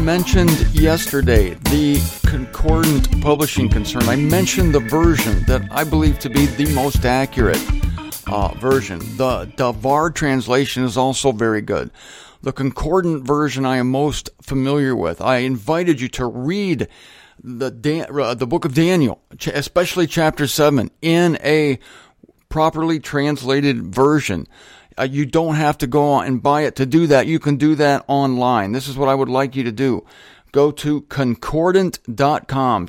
mentioned yesterday the Concordant Publishing Concern. I mentioned the version that I believe to be the most accurate version. The Var translation is also very good. The Concordant version I am most familiar with. I invited you to read the book of Daniel, especially chapter 7, in a properly translated version. You don't have to go on and buy it to do that. You can do that online. This is what I would like you to do. Go to concordant.com,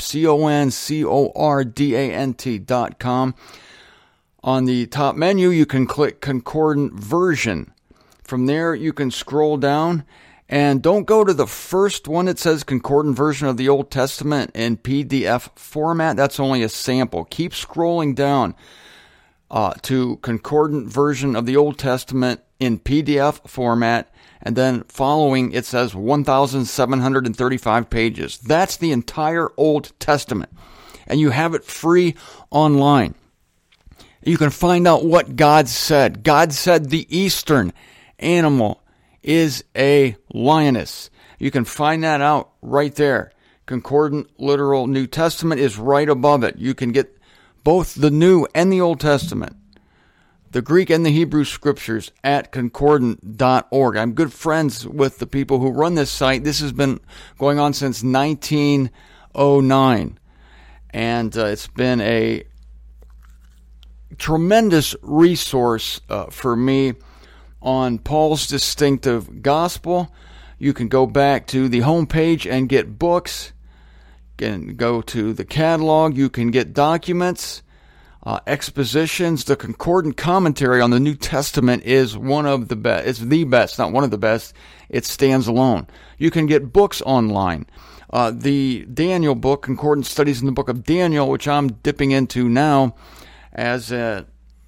concordant.com. On the top menu, you can click Concordant Version. From there, you can scroll down, and don't go to the first one that says Concordant Version of the Old Testament in PDF format. That's only a sample. Keep scrolling down to Concordant Version of the Old Testament in PDF format, and then following it says 1,735 pages. That's the entire Old Testament, and you have it free online. You can find out what God said. God said the eastern animal is a lioness. You can find that out right there. Concordant Literal New Testament is right above it. You can get both the New and the Old Testament, the Greek and the Hebrew scriptures at concordant.org. I'm good friends with the people who run this site. This has been going on since 1909, and it's been a tremendous resource for me on Paul's distinctive gospel. You can go back to the homepage and get books. You can go to the catalog. You can get documents, expositions. The concordant commentary on the New Testament is one of the best. It's the best, not one of the best. It stands alone. You can get books online. The Daniel book, Concordant Studies in the Book of Daniel, which I'm dipping into now as a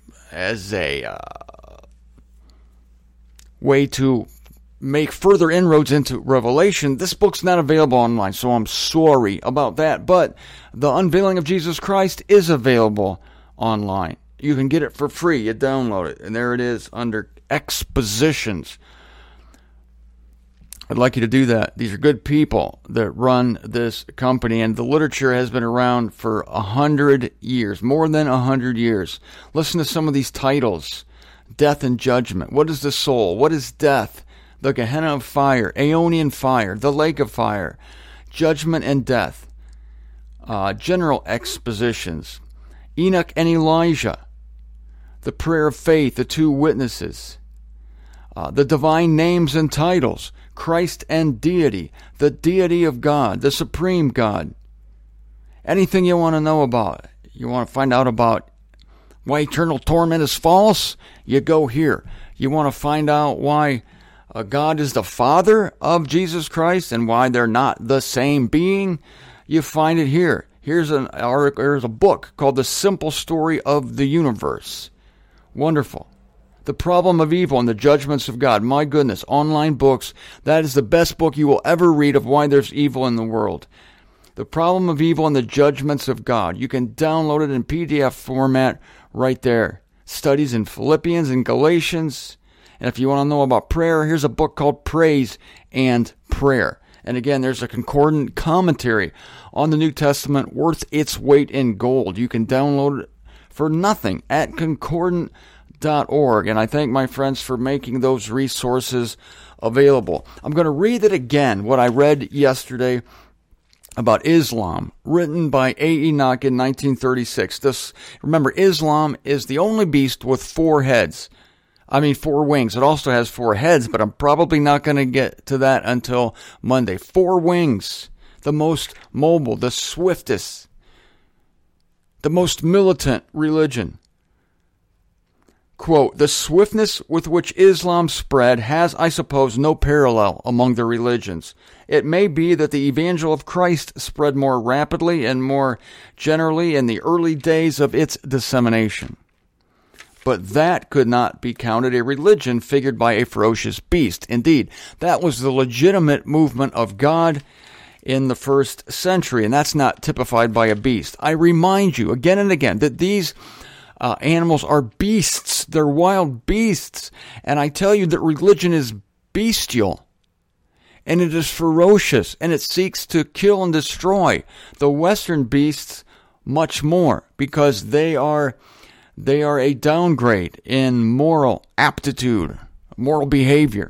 way to make further inroads into Revelation. This book's not available online, so I'm sorry about that. But The Unveiling of Jesus Christ is available online. You can get it for free. You download it, and there it is under Expositions. I'd like you to do that. These are good people that run this company, and the literature has been around for 100 years, more than 100 years. Listen to some of these titles. Death and Judgment. What is the soul? What is death? The Gehenna of Fire, Aeonian Fire, the Lake of Fire, Judgment and Death, General Expositions, Enoch and Elijah, the Prayer of Faith, the Two Witnesses, the Divine Names and Titles, Christ and Deity, the Deity of God, the Supreme God. Anything you want to know about, you want to find out about why eternal torment is false, you go here. You want to find out why God is the Father of Jesus Christ and why they're not the same being, you find it here. Here's a book called The Simple Story of the Universe. Wonderful. The Problem of Evil and the Judgments of God. My goodness, online books. That is the best book you will ever read of why there's evil in the world. The Problem of Evil and the Judgments of God. You can download it in PDF format right there. Studies in Philippians and Galatians. And if you want to know about prayer, here's a book called Praise and Prayer. And again, there's a concordant commentary on the New Testament worth its weight in gold. You can download it for nothing at concordant.org. And I thank my friends for making those resources available. I'm going to read it again, what I read yesterday about Islam, written by A. Enoch in 1936. Remember, Islam is the only beast with four wings. It also has four heads, but I'm probably not going to get to that until Monday. 4 wings, the most mobile, the swiftest, the most militant religion. Quote, the swiftness with which Islam spread has, I suppose, no parallel among the religions. It may be that the evangel of Christ spread more rapidly and more generally in the early days of its dissemination. But that could not be counted a religion figured by a ferocious beast. Indeed, that was the legitimate movement of God in the first century, and that's not typified by a beast. I remind you again and again that these animals are beasts. They're wild beasts. And I tell you that religion is bestial. and it is ferocious, and it seeks to kill and destroy. The Western beasts much more, because they are a downgrade in moral aptitude, moral behavior.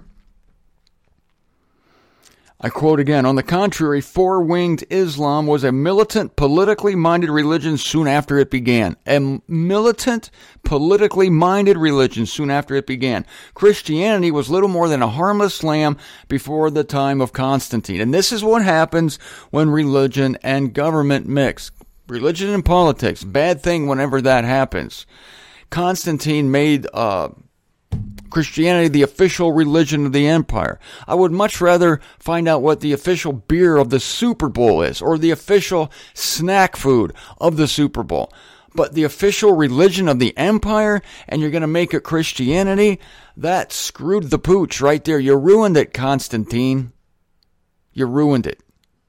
I quote again, on the contrary, four-winged Islam was a militant, politically minded religion soon after it began. A militant, politically minded religion soon after it began. Christianity was little more than a harmless lamb before the time of Constantine. And this is what happens when religion and government mix. Religion and politics, bad thing whenever that happens. Constantine made Christianity the official religion of the empire. I would much rather find out what the official beer of the Super Bowl is, or the official snack food of the Super Bowl. But the official religion of the empire, and you're going to make it Christianity? That screwed the pooch right there. You ruined it, Constantine. You ruined it.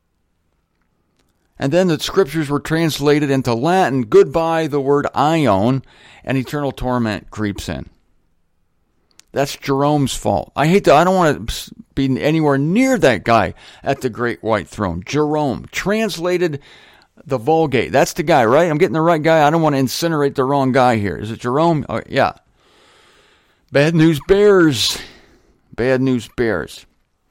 And then the scriptures were translated into Latin. Goodbye, the word Ion, and eternal torment creeps in. That's Jerome's fault. I don't want to be anywhere near that guy at the Great White Throne. Jerome translated the Vulgate. That's the guy, right? I'm getting the right guy. I don't want to incinerate the wrong guy here. Is it Jerome? Oh, yeah. Bad news bears. Bad news bears.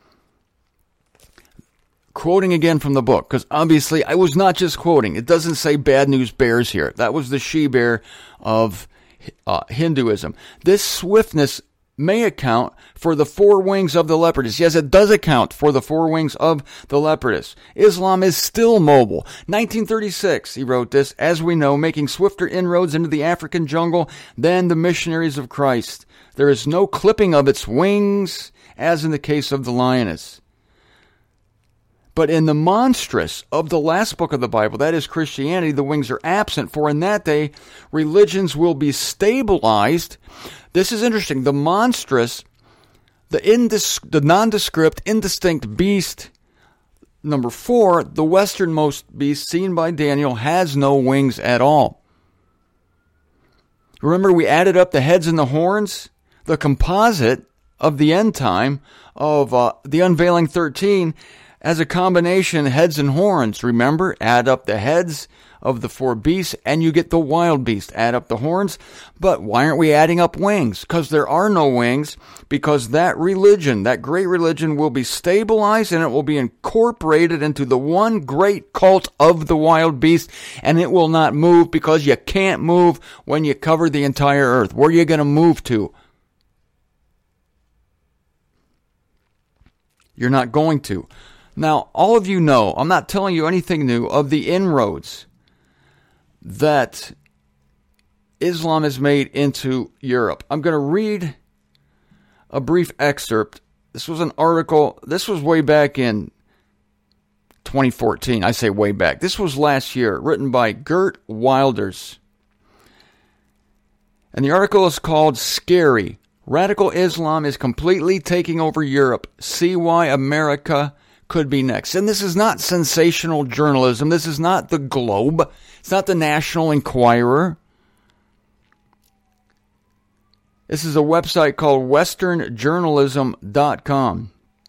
Quoting again from the book, because obviously I was not just quoting. It doesn't say bad news bears here. That was the she-bear of Hinduism. This swiftness may account for the four wings of the leopardess. Yes, it does account for the four wings of the leopardess. Islam is still mobile. 1936, he wrote this, as we know, making swifter inroads into the African jungle than the missionaries of Christ. There is no clipping of its wings, as in the case of the lioness. But in the monstrous of the last book of the Bible, that is Christianity, the wings are absent, for in that day religions will be stabilized. This is interesting. The monstrous, the nondescript, indistinct beast, number 4, the westernmost beast seen by Daniel, has no wings at all. Remember, we added up the heads and the horns? The composite of the end time of the Unveiling 13 as a combination heads and horns. Remember, add up the heads of the 4 beasts and you get the wild beast. Add up the horns. But why aren't we adding up wings? Because there are no wings, because that religion, that great religion, will be stabilized and it will be incorporated into the one great cult of the wild beast, and it will not move, because you can't move when you cover the entire earth. Where are you going to move to? You're not going to. Now, all of you know, I'm not telling you anything new, of the inroads that Islam has made into Europe. I'm going to read a brief excerpt. This was an article, this was way back in 2014. I say way back. This was last year, written by Geert Wilders. And the article is called Scary. Radical Islam is completely taking over Europe. See why America could be next. And this is not sensational journalism. This is not the Globe. It's not the National Enquirer. This is a website called westernjournalism.com.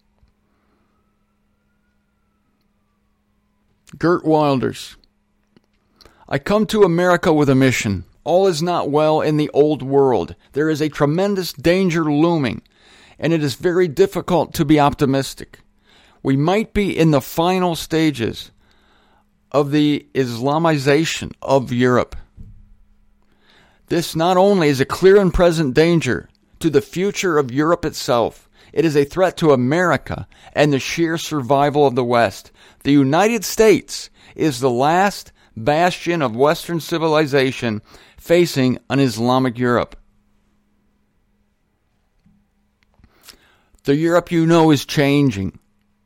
Geert Wilders. I come to America with a mission. All is not well in the old world. There is a tremendous danger looming, and it is very difficult to be optimistic. We might be in the final stages of the Islamization of Europe. This not only is a clear and present danger to the future of Europe itself, it is a threat to America and the sheer survival of the West. The United States is the last bastion of Western civilization facing an Islamic Europe. The Europe you know is changing.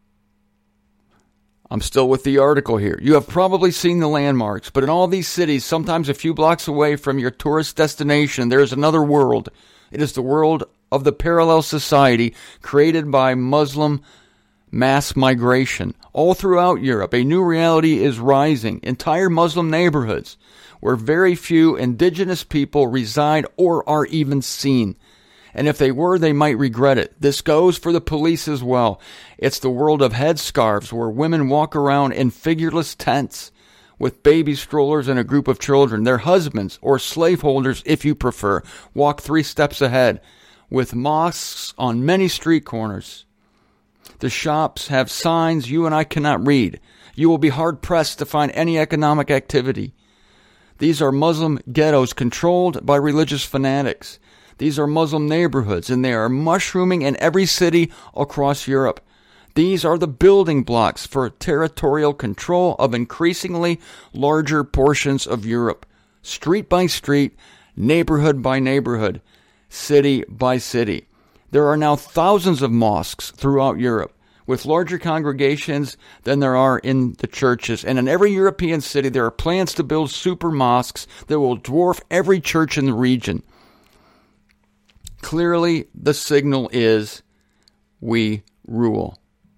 I'm still with the article here. You have probably seen the landmarks, but in all these cities, sometimes a few blocks away from your tourist destination, there is another world. It is the world of the parallel society created by Muslim mass migration. All throughout Europe, a new reality is rising. Entire Muslim neighborhoods where very few indigenous people reside or are even seen. And if they were, they might regret it. This goes for the police as well. It's the world of headscarves where women walk around in figureless tents with baby strollers and a group of children. Their husbands, or slaveholders if you prefer, walk 3 steps ahead with mosques on many street corners. The shops have signs you and I cannot read. You will be hard-pressed to find any economic activity. These are Muslim ghettos controlled by religious fanatics. These are Muslim neighborhoods, and they are mushrooming in every city across Europe. These are the building blocks for territorial control of increasingly larger portions of Europe, street by street, neighborhood by neighborhood, city by city. There are now thousands of mosques throughout Europe, with larger congregations than there are in the churches. And in every European city, there are plans to build super mosques that will dwarf every church in the region. Clearly, the signal is, we rule.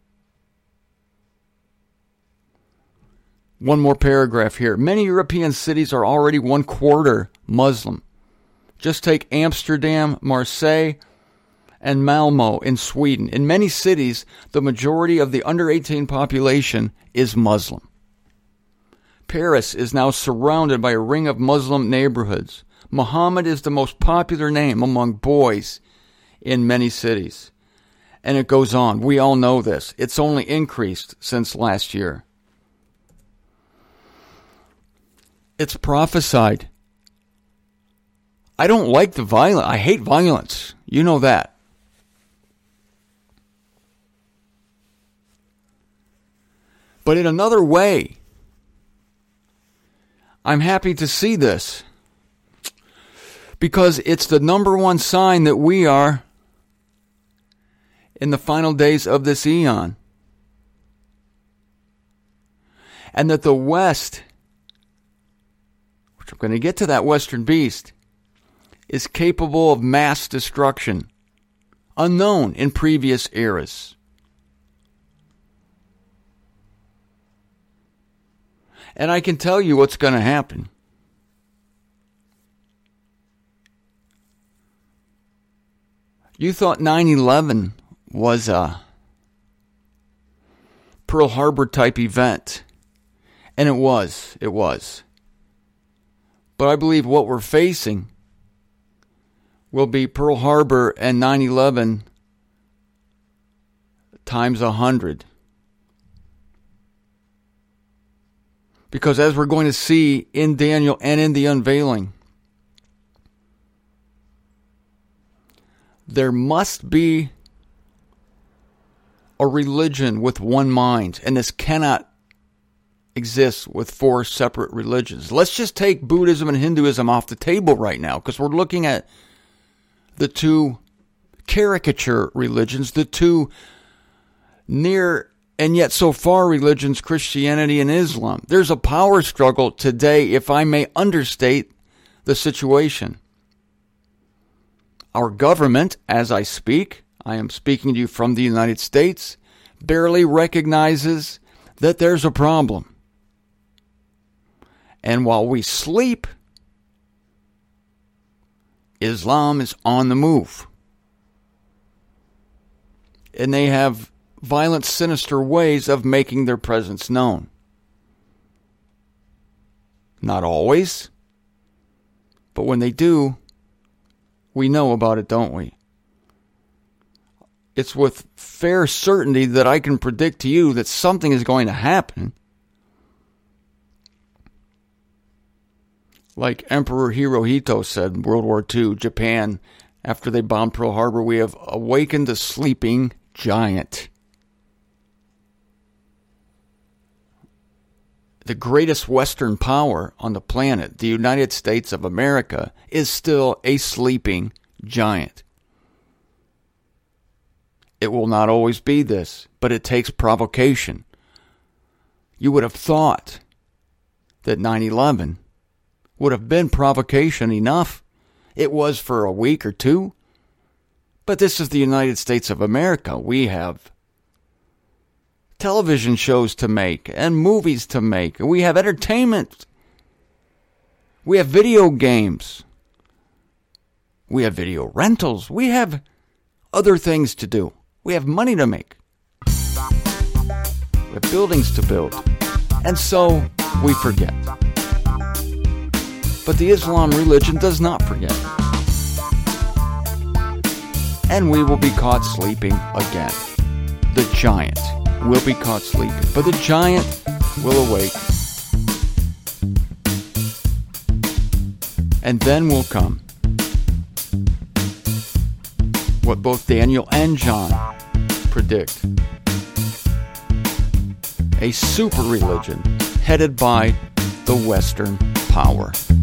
One more paragraph here. Many European cities are already 1/4 Muslim. Just take Amsterdam, Marseille, and Malmo in Sweden. In many cities, the majority of the under 18 population is Muslim. Paris is now surrounded by a ring of Muslim neighborhoods. Muhammad is the most popular name among boys in many cities. And it goes on. We all know this. It's only increased since last year. It's prophesied. I don't like the violence. I hate violence. You know that. But in another way, I'm happy to see this because it's the number one sign that we are in the final days of this eon. And that the West, which I'm going to get to that Western beast, is capable of mass destruction, unknown in previous eras. And I can tell you what's going to happen. You thought 9/11 was a Pearl Harbor type event. And it was. It was. But I believe what we're facing will be Pearl Harbor and 9/11 times 100. Because as we're going to see in Daniel and in the unveiling, there must be a religion with one mind, and this cannot exist with 4 separate religions. Let's just take Buddhism and Hinduism off the table right now, because we're looking at the 2 caricature religions, the 2 near and yet so far religions, Christianity and Islam. There's a power struggle today, if I may understate the situation. Our government, as I speak, I am speaking to you from the United States, barely recognizes that there's a problem. And while we sleep, Islam is on the move. And they have violent, sinister ways of making their presence known. Not always, but when they do, we know about it, don't we? It's with fair certainty that I can predict to you that something is going to happen. Like Emperor Hirohito said in World War II, Japan, after they bombed Pearl Harbor, we have awakened a sleeping giant. The greatest Western power on the planet, the United States of America, is still a sleeping giant. It will not always be this, but it takes provocation. You would have thought that 9/11 would have been provocation enough. It was for a week or 2. But this is the United States of America. We have television shows to make and movies to make. We have entertainment. We have video games. We have video rentals. We have other things to do. We have money to make. We have buildings to build. And so we forget. But the Islam religion does not forget. And we will be caught sleeping again. The giant will be caught sleeping. But the giant will awake. And then will come what both Daniel and John predict. A super religion headed by the Western power.